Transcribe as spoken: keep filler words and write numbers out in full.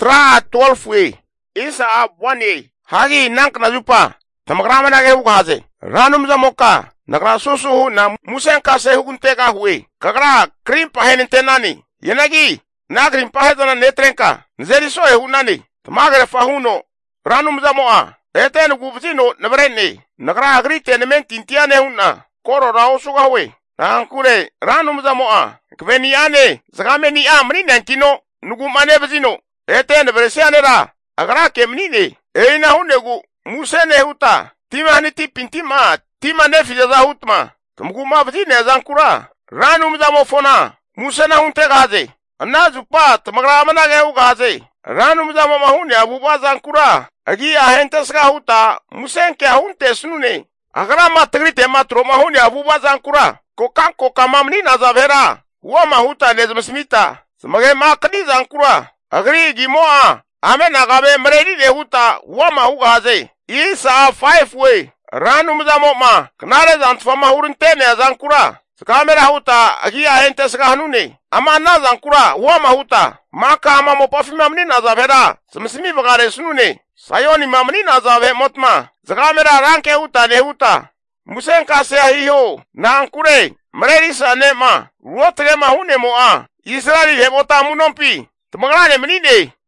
tra twelve we. Isa abwane. Hagi nank na jupa. Tamagrama na gehu kaze. Ranum zamoka. Nagra susu na musen kase hukunte ka huwe. Kagra krim pahen tenani. Yenagi. Na krim pahen netrenka. Nzeri so e hunani. Tamagre fahuno. Ranum zamoa. Eten gubzino nabrene. Nagra agrite ne mentintiane hunna. Koro rao suga we. Nankure ranum zamoa. Kveniane. Zagameni amri nankino. Nugumane bezino. Eten bresiane ra. Agra kemnine. Eina hunegu. Musene huta. Timani tipintima. Timane fijaza hutma. Tumguma bezine zankura. Ranum zamo fona. Musena hunte gaze. Anazupa tamagra manage hu gaze. Ranum zamo mahune abuba zankura. Agi ahente ska huta. Musen ke hunte sunune. Agra matrite matro mahune abuba zankura. Kokan kokamamni nazavera. Wa mahuta lezmsmita. Smage makni zankura. Agri gimoa. Ame nagabe mredi de huta. Wa mahu gaze. Isa five way. Ranum zamo ma. Knare zantfama hurintene zankura. Skamera huta. Agi ahente ska hanune. Ama na zankura. Wa mahuta. Maka ama mopafi mamni nazavera. Smsmi bagare sunune. Sayoni mamni nazave motma. Zakamera ranke huta ne huta. Musen kase hiyo. Nankure. Mredi sa nema. Ruotre mahune moa. Israeli hebota munompi. Tamagrane menide.